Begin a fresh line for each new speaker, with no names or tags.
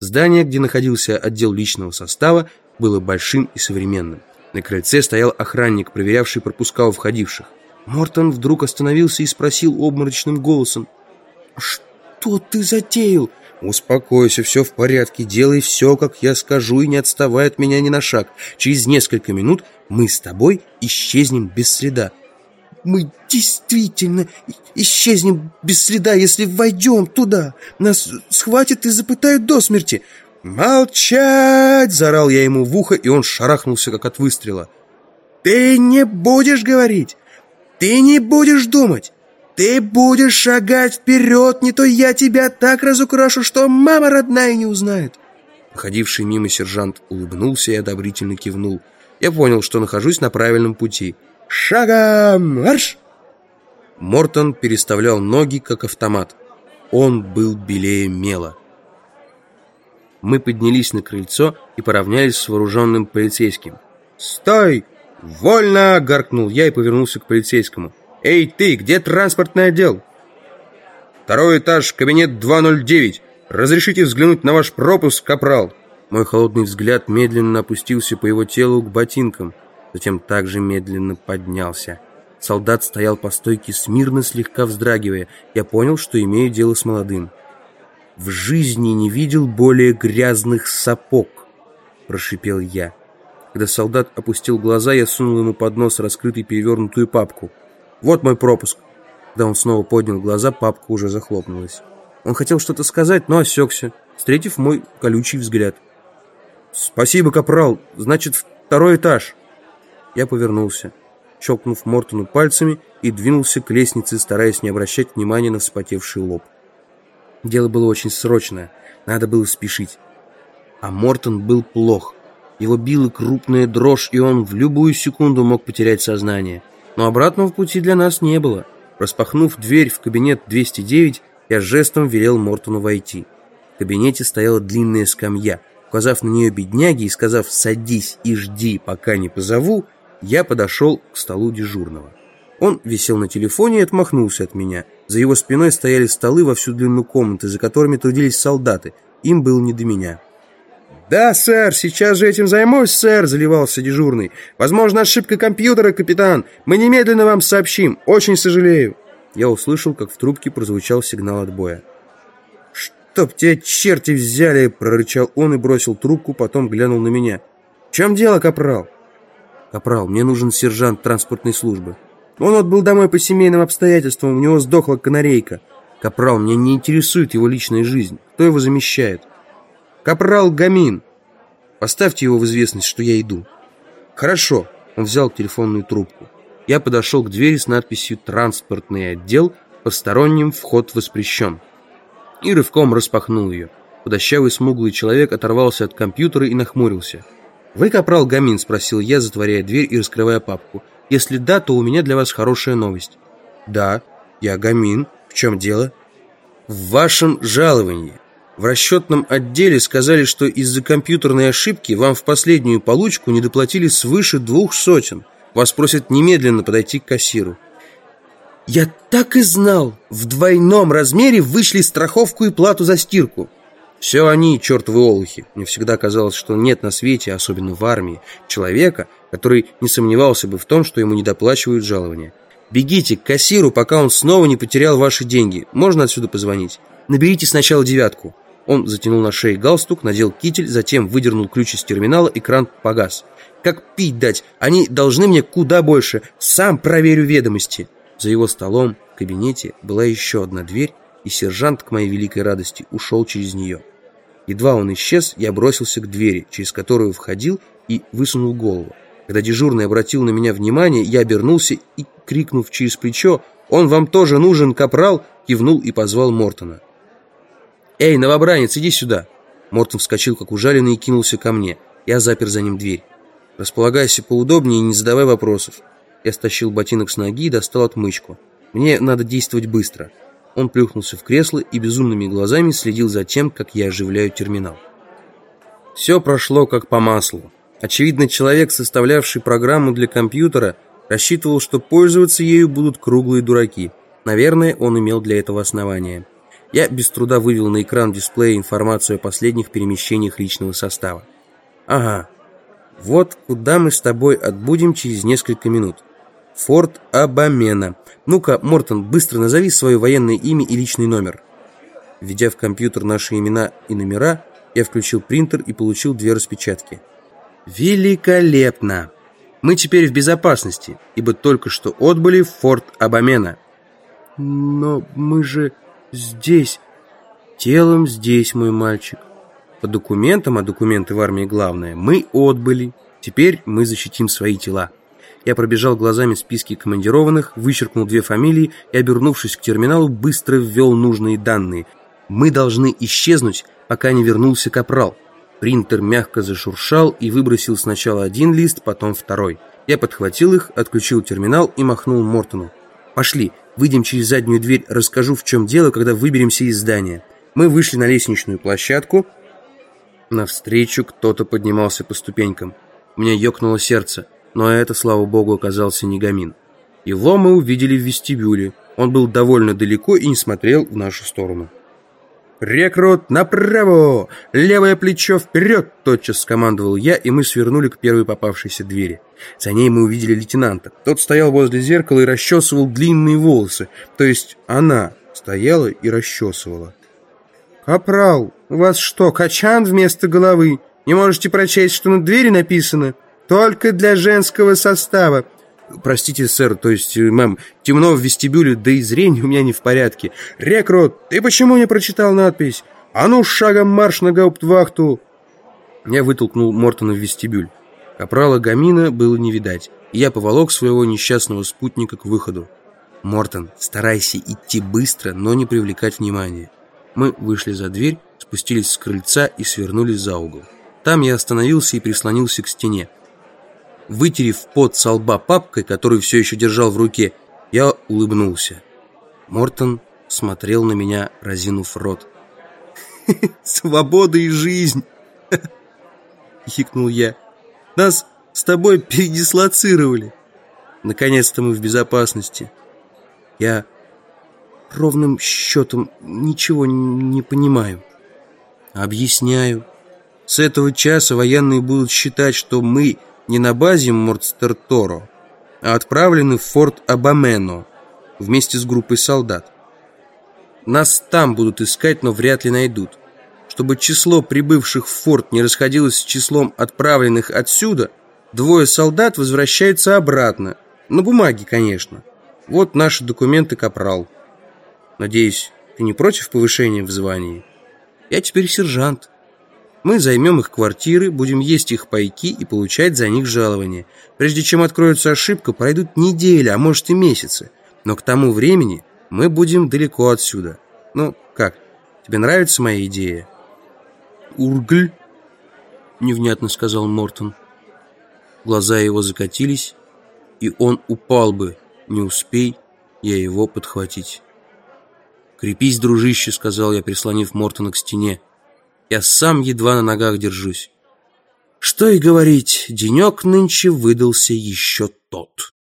Здание, где находился отдел личного состава, было большим и современным. На крыльце стоял охранник, проверявший пропуска у входивших. Мортон вдруг остановился и спросил обморочным голосом: «Что ты затеял?» «Успокойся, все в порядке, делай все, как я скажу, и не отставай от меня ни на шаг. Через несколько минут мы с тобой исчезнем без следа». «Мы действительно исчезнем без следа, если войдем туда. Нас схватят и запытают до смерти». «Молчать!» — заорал я ему в ухо, и он шарахнулся, как от выстрела. «Ты не будешь говорить, ты не будешь думать, ты будешь шагать вперед, не то я тебя так разукрашу, что мама родная не узнает». Ходивший мимо сержант улыбнулся и одобрительно кивнул. Я понял, что нахожусь на правильном пути. «Шагом марш!» Мортон переставлял ноги, как автомат. Он был белее мела. Мы поднялись на крыльцо и поравнялись с вооруженным полицейским. «Стой! Вольно!» — гаркнул я и повернулся к полицейскому. «Эй, ты, где транспортный отдел?» «Второй этаж, кабинет 209. Разрешите взглянуть на ваш пропуск, капрал?» Мой холодный взгляд медленно опустился по его телу к ботинкам, затем также медленно поднялся. Солдат стоял по стойке смирно, слегка вздрагивая. Я понял, что имею дело с молодым. «В жизни не видел более грязных сапог», — прошипел я. Когда солдат опустил глаза, я сунул ему под нос раскрытую перевернутую папку. «Вот мой пропуск». Когда он снова поднял глаза, папка уже захлопнулась. Он хотел что-то сказать, но осекся, встретив мой колючий взгляд. «Спасибо, капрал. Значит, второй этаж». Я повернулся, щелкнув Мортону пальцами, и двинулся к лестнице, стараясь не обращать внимания на вспотевший лоб. Дело было очень срочное, надо было спешить. А Мортон был плох. Его била крупная дрожь, и он в любую секунду мог потерять сознание. Но обратного пути для нас не было. Распахнув дверь в кабинет 209, я жестом велел Мортону войти. В кабинете стояла длинная скамья. Указав на нее бедняге и сказав «садись и жди, пока не позову», я подошел к столу дежурного. Он висел на телефоне и отмахнулся от меня. За его спиной стояли столы во всю длину комнаты, за которыми трудились солдаты. Им было не до меня. «Да, сэр, сейчас же этим займусь, сэр», — заливался дежурный. «Возможно, ошибка компьютера, капитан. Мы немедленно вам сообщим. Очень сожалею». Я услышал, как в трубке прозвучал сигнал отбоя. «Чтоб тебя черти взяли!» — прорычал он и бросил трубку, потом глянул на меня. «В чем дело, капрал?» «Капрал, мне нужен сержант транспортной службы. Он отбыл домой по семейным обстоятельствам, у него сдохла канарейка. Капрал, меня не интересует его личная жизнь. Кто его замещает?» «Капрал Гамин. Поставьте его в известность, что я иду». «Хорошо». Он взял телефонную трубку. Я подошел к двери с надписью «Транспортный отдел. Посторонним вход воспрещен». И рывком распахнул ее. Худощавый смуглый человек оторвался от компьютера и нахмурился. «Вы капрал Гамин?» — спросил я, затворяя дверь и раскрывая папку. «Если да, то у меня для вас хорошая новость». «Да, я Гамин. В чем дело?» «В вашем жаловании. В расчетном отделе сказали, что из-за компьютерной ошибки вам в последнюю получку не доплатили свыше 200. Вас просят немедленно подойти к кассиру». «Я так и знал! В двойном размере вышли страховку и плату за стирку». «Все они, чертовы олухи». Мне всегда казалось, что нет на свете, особенно в армии, человека, который не сомневался бы в том, что ему недоплачивают жалования. «Бегите к кассиру, пока он снова не потерял ваши деньги. Можно отсюда позвонить? Наберите сначала 9». Он затянул на шее галстук, надел китель, затем выдернул ключ из терминала, и кран погас. «Как пить дать? Они должны мне куда больше. Сам проверю ведомости». За его столом в кабинете была еще одна дверь, и сержант, к моей великой радости, ушел через нее. Едва он исчез, я бросился к двери, через которую входил, и высунул голову. Когда дежурный обратил на меня внимание, я обернулся и, крикнув через плечо «Он вам тоже нужен, капрал!», кивнул и позвал Мортона. «Эй, новобранец, иди сюда!» Мортон вскочил, как ужаленный, и кинулся ко мне. Я запер за ним дверь. «Располагайся поудобнее и не задавай вопросов». Я стащил ботинок с ноги и достал отмычку. «Мне надо действовать быстро». Он плюхнулся в кресло и безумными глазами следил за тем, как я оживляю терминал. Все прошло как по маслу. Очевидно, человек, составлявший программу для компьютера, рассчитывал, что пользоваться ею будут круглые дураки. Наверное, он имел для этого основания. Я без труда вывел на экран дисплея информацию о последних перемещениях личного состава. Ага, вот куда мы с тобой отбудем через несколько минут. Форт Абамена. Ну-ка, Мортон, быстро назови свое военное имя и личный номер. Введя в компьютер наши имена и номера, я включил принтер и получил 2 распечатки. Великолепно! Мы теперь в безопасности, ибо только что отбыли в форт Абамена. Но мы же здесь. Телом здесь, мой мальчик. По документам, а документы в армии главное, мы отбыли. Теперь мы защитим свои тела. Я пробежал глазами списки командированных, вычеркнул 2 фамилии и, обернувшись к терминалу, быстро ввел нужные данные. Мы должны исчезнуть, пока не вернулся капрал. Принтер мягко зашуршал и выбросил сначала 1 лист, потом 2. Я подхватил их, отключил терминал и махнул Мортону. Пошли, выйдем через заднюю дверь, расскажу, в чем дело, когда выберемся из здания. Мы вышли на лестничную площадку. Навстречу кто-то поднимался по ступенькам. У меня ёкнуло сердце, но это, слава богу, оказался не Гамин. Его мы увидели в вестибюле. Он был довольно далеко и не смотрел в нашу сторону. «Рекрут направо! Левое плечо вперед!» Тотчас скомандовал я, и мы свернули к первой попавшейся двери. За ней мы увидели лейтенанта. Тот стоял возле зеркала и расчесывал длинные волосы. То есть она стояла и расчесывала. «Капрал, у вас что, качан вместо головы? Не можете прочесть, что на двери написано? Только для женского состава». «Простите, сэр, то есть, мэм, темно в вестибюле, да и зрение у меня не в порядке». «Рекрут, ты почему не прочитал надпись? А ну, шагом марш на гауптвахту!» Я вытолкнул Мортона в вестибюль. Капрала Гамина было не видать, и я поволок своего несчастного спутника к выходу. «Мортон, старайся идти быстро, но не привлекать внимания». Мы вышли за дверь, спустились с крыльца и свернули за угол. Там я остановился и прислонился к стене. Вытерев пот со лба папкой, которую все еще держал в руке, я улыбнулся. Мортон смотрел на меня, разинув рот. «Свобода и жизнь!» — хикнул я. «Нас с тобой передислоцировали. Наконец-то мы в безопасности. Я ровным счетом ничего не понимаю. Объясняю. С этого часа военные будут считать, что мы не на базе Мортстерторо, а отправлены в форт Абамено вместе с группой солдат. Нас там будут искать, но вряд ли найдут. Чтобы число прибывших в форт не расходилось с числом отправленных отсюда, 2 солдат возвращаются обратно. На бумаге, конечно. Вот наши документы, капрал. Надеюсь, ты не против повышения в звании? Я теперь сержант. Мы займем их квартиры, будем есть их пайки и получать за них жалование. Прежде чем откроется ошибка, пройдут недели, а может и месяцы. Но к тому времени мы будем далеко отсюда. Ну, как, тебе нравится моя идея?» «Ургль», — невнятно сказал Мортон. Глаза его закатились, и он упал бы, не успей я его подхватить. «Крепись, дружище», — сказал я, прислонив Мортона к стене. «Я сам едва на ногах держусь». Что и говорить, денек нынче выдался еще тот.